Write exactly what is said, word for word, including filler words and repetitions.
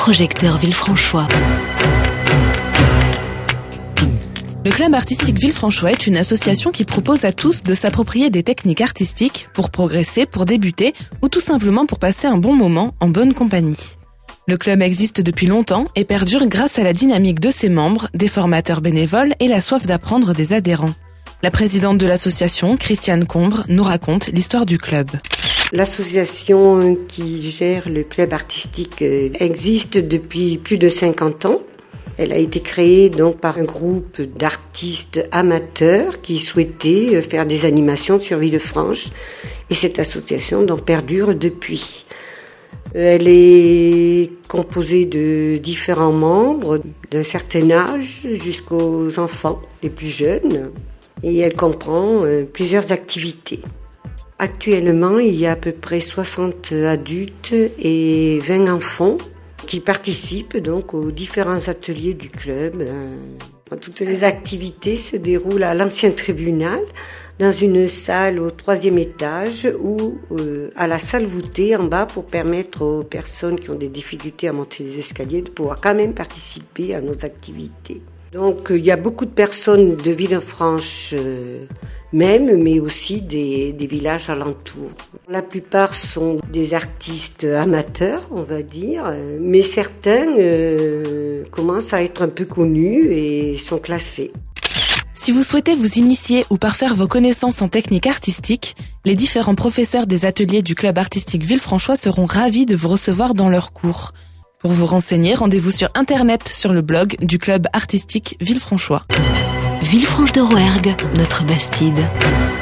Projecteur Villefranchois. Le Club artistique Villefranchois est une association qui propose à tous de s'approprier des techniques artistiques pour progresser, pour débuter ou tout simplement pour passer un bon moment en bonne compagnie. Le club existe depuis longtemps et perdure grâce à la dynamique de ses membres, des formateurs bénévoles et la soif d'apprendre des adhérents. La présidente de l'association, Christiane Combre, nous raconte l'histoire du club. L'association qui gère le club artistique existe depuis plus de cinquante ans. Elle a été créée donc par un groupe d'artistes amateurs qui souhaitaient faire des animations sur Villefranche. Et cette association donc perdure depuis. Elle est composée de différents membres d'un certain âge jusqu'aux enfants les plus jeunes. Et elle comprend plusieurs activités. Actuellement, il y a à peu près soixante adultes et vingt enfants qui participent donc aux différents ateliers du club. Toutes les activités se déroulent à l'ancien tribunal, dans une salle au troisième étage ou euh, à la salle voûtée en bas pour permettre aux personnes qui ont des difficultés à monter les escaliers de pouvoir quand même participer à nos activités. Donc il y a beaucoup de personnes de Villefranche euh, même, mais aussi des, des villages alentours. La plupart sont des artistes amateurs, on va dire, mais certains euh, commencent à être un peu connus et sont classés. Si vous souhaitez vous initier ou parfaire vos connaissances en technique artistique, les différents professeurs des ateliers du club artistique Villefranchois seront ravis de vous recevoir dans leurs cours. Pour vous renseigner, rendez-vous sur internet sur le blog du club artistique Villefranchois. Villefranche de Rouergue, notre Bastide.